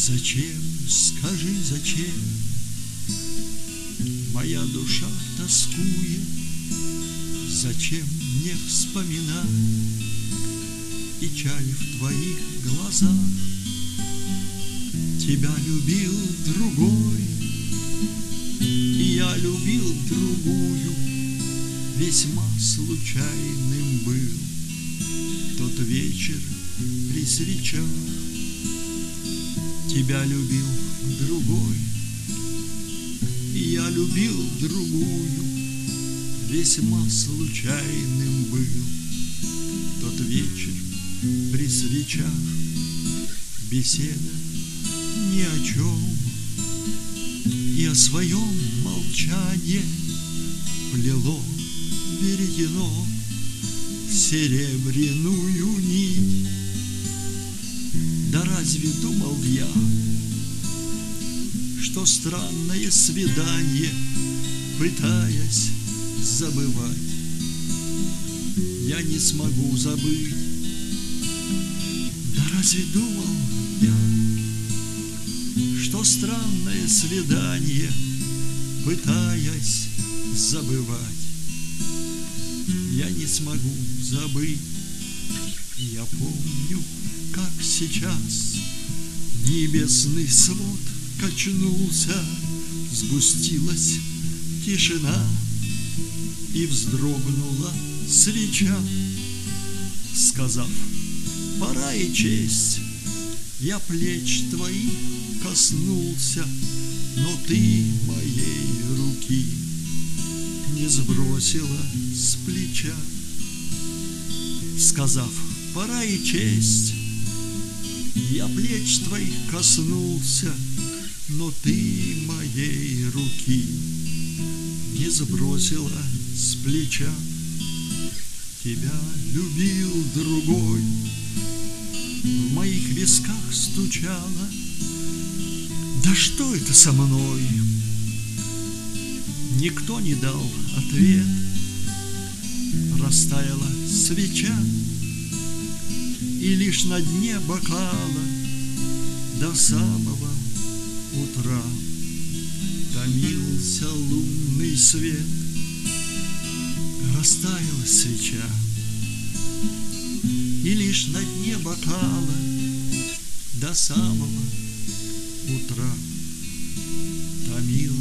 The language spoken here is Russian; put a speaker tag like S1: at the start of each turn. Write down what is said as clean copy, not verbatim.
S1: Зачем, скажи, зачем моя душа тоскует? Зачем мне вспоминать печаль в твоих глазах? Тебя любил другой, и я любил другую. Весьма случайным был тот вечер при свечах. Тебя любил другой, и я любил другую. Весьма случайным был тот вечер при свечах. Беседа ни о чем, и о своем молчании плело веретено серебряную нить. Да разве думал я, что странное свидание, пытаясь забывать, я не смогу забыть? Да разве думал я, что странное свидание, пытаясь забывать, я не смогу забыть? Я помню, как сейчас небесный свод качнулся, сгустилась тишина, и вздрогнула свеча. Сказав: пора и честь, я плеч твоих коснулся, но ты моей руки не сбросила с плеча. Сказав: пора и честь, я плеч твоих коснулся, но ты моей руки не сбросила с плеча. Тебя любил другой, в моих висках стучало: да что это со мной? Никто не дал ответ. Растаяла свеча, и лишь на дне бокала до самого утра томился лунный свет. Растаяла свеча, и лишь на дне бокала до самого утра томился